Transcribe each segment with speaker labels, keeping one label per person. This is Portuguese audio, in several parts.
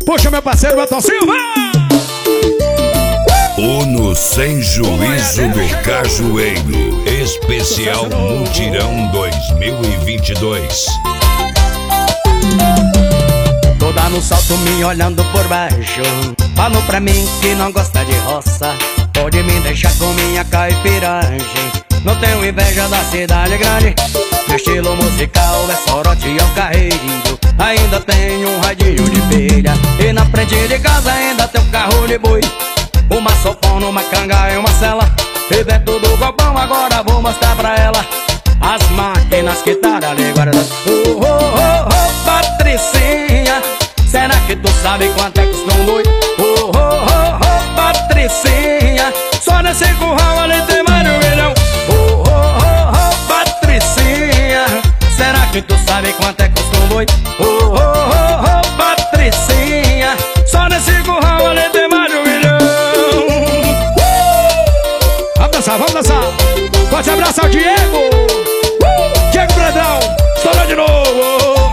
Speaker 1: Puxa meu parceiro Elton Silva.
Speaker 2: Uno Sem Juízo do Cajueiro, especial Mutirão 2022.
Speaker 3: Toda no salto me olhando por baixo, falou pra mim que não gosta de roça. Pode me deixar com minha caipiragem, não tenho inveja da cidade grande. Meu estilo musical é sorote e alcarreiro, ainda tenho um radinho de pilha. E na frente de casa ainda tem um carro de boi, uma sopona, uma canga e uma cela. E dentro do galpão agora vou mostrar pra ela as máquinas que tá ali guardadas. Oh, oh, oh, Patricinha, será que tu sabe quanto é que custa um boi? Oh, oh, oh, oh, Patricinha, só nesse curral ali tem mais de 1 milhão. Oh, oh, oh, oh, Patricinha, será que tu sabe quanto é que custa um boi? Oh, oh, oh, oh, Patricinha, só nesse curral ali tem mais de 1 milhão.
Speaker 1: Vamos dançar, vamos dançar. Pode abraçar o Diego. Diego Brandão, estourou de novo.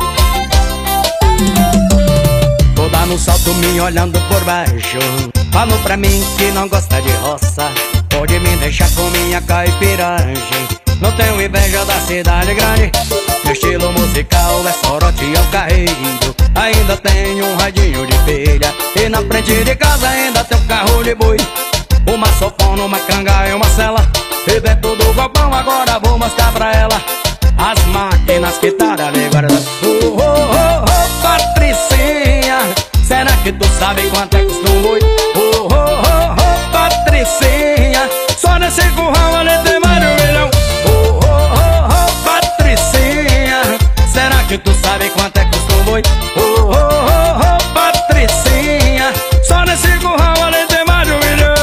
Speaker 3: Toda no salto me olhando por baixo, falou pra mim que não gosta de roça. Pode me deixar com minha caipiragem, não tenho inveja da cidade grande. Meu estilo musical é sorote e alcarreiro, ainda tenho um radinho de pilha. E na frente de casa ainda tem um carro de boi, uma sopona, uma canga e uma cela. E dentro do galpão agora vou mostrar pra ela as máquinas que tá ali guardadas. Oh, oh, oh, oh, Patricinha, será que tu sabe quanto é que custa um boi? Oh, oh, oh, oh, Patricinha, só nesse curral ali tem mais de 1 milhão. Oh, oh, oh, oh, Patricinha, será que tu sabe quanto é que custa um boi? Oh, oh, oh, oh, Patricinha, só nesse curral ali tem mais de 1 milhão.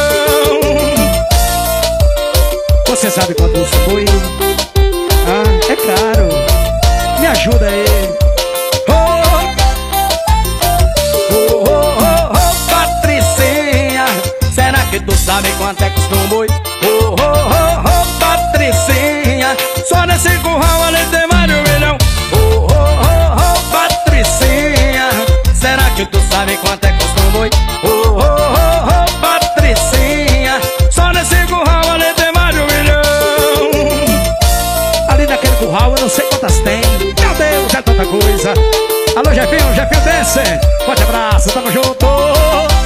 Speaker 1: Você sabe quanto isso foi? Ah, é caro. Me ajuda aí.
Speaker 3: Oh, oh, oh, oh, Patricinha, será que tu sabe quanto é que custa um boi? Oh, oh, oh, oh, Patricinha, só nesse curral ali tem mais de 1 milhão. Oh, oh, oh, oh, Patricinha, será que tu sabe quanto é que custa um boi? Oh, oh, oh, oh, Patricinha, só nesse curral ali tem mais de 1 milhão.
Speaker 1: Ali naquele curral eu não sei quantas tem. Meu Deus, é tanta coisa. Alô, Jefinho, Jefinho Dance. Forte abraço, tamo junto.